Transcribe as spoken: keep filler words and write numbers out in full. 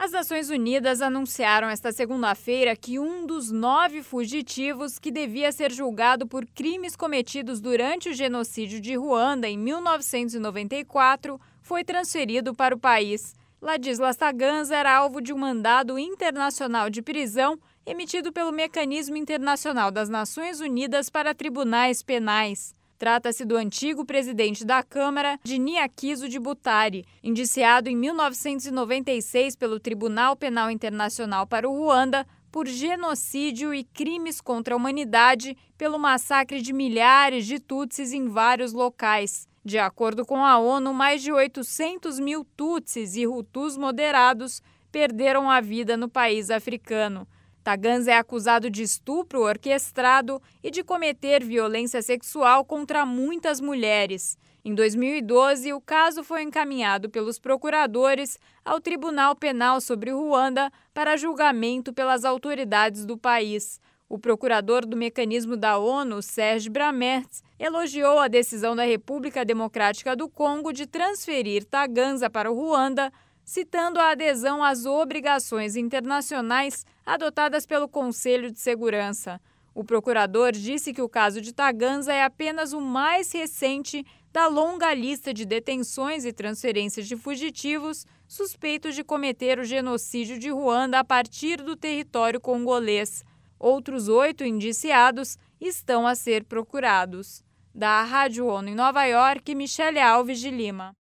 As Nações Unidas anunciaram esta segunda-feira que um dos nove fugitivos que devia ser julgado por crimes cometidos durante o genocídio de Ruanda em mil novecentos e noventa e quatro foi transferido para o país. Ladislas Taganza era alvo de um mandado internacional de prisão emitido pelo Mecanismo Internacional das Nações Unidas para Tribunais Penais. Trata-se do antigo presidente da Câmara, Denis Akizu de Butare, indiciado em mil novecentos e noventa e seis pelo Tribunal Penal Internacional para o Ruanda por genocídio e crimes contra a humanidade pelo massacre de milhares de Tutsis em vários locais. De acordo com a ONU, mais de oitocentos mil Tutsis e Hutus moderados perderam a vida no país africano. Taganza é acusado de estupro orquestrado e de cometer violência sexual contra muitas mulheres. Em dois mil e doze, o caso foi encaminhado pelos procuradores ao Tribunal Penal sobre Ruanda para julgamento pelas autoridades do país. O procurador do mecanismo da ONU, Serge Bramertz, elogiou a decisão da República Democrática do Congo de transferir Taganza para o Ruanda, citando a adesão às obrigações internacionais adotadas pelo Conselho de Segurança. O procurador disse que o caso de Taganza é apenas o mais recente da longa lista de detenções e transferências de fugitivos suspeitos de cometer o genocídio de Ruanda a partir do território congolês. Outros oito indiciados estão a ser procurados. Da Rádio ONU em Nova York, Michele Alves de Lima.